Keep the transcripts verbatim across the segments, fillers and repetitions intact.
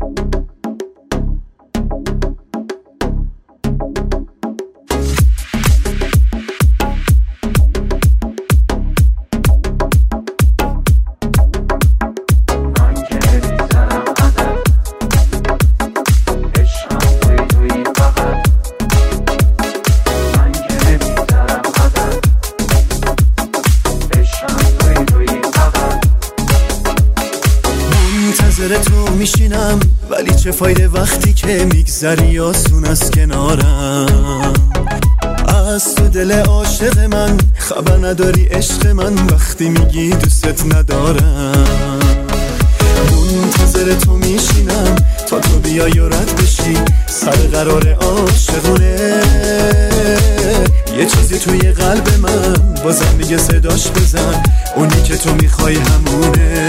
تو میشینم ولی چه فایده وقتی که میگذری آسون از کنارم. از تو دل عاشق من خبر نداری عشق من وقتی میگی دوست ندارم. منتظر تو میشینم تا تو بیای و رد بشی سر قرار عاشقونه. یه چیزی توی قلب من بازم میگه صداش بزن، اونی که تو میخوای همونه.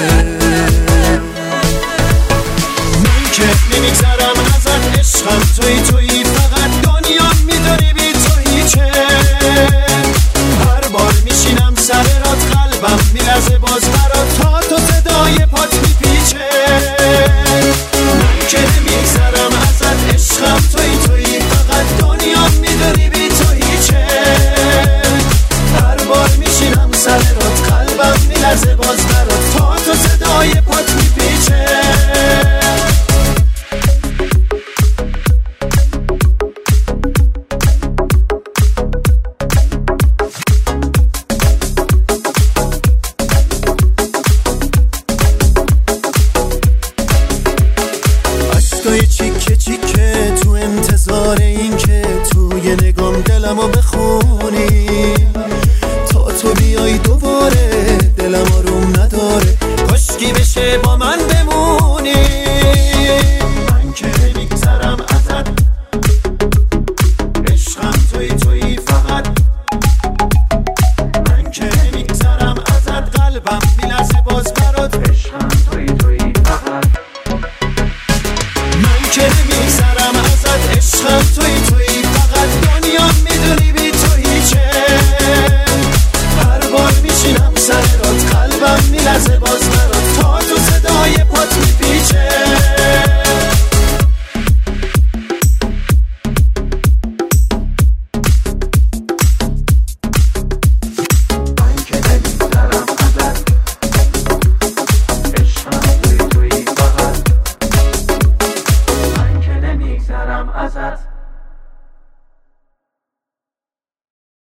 که نمیگذرم ازت عشقم توی توی فقط دنیا میداری بی تو هیچه. هر بار میشینم سر رات قلبم میلرزه باز برات تا تو صدای پات میپیچه. من که نمیگذرم ازت عشقم توی توی فقط دنیا میداری بی تو هیچه. هر بار میشینم سر رات قلبم میلرزه باز برات تا تو صدای پات میپیچه. اشکای چیکه چیکه تو انتظار این که توی نگام دلمو بخونی. تا تو بیای دوباره دلم آروم نداره، کاشکی بشه با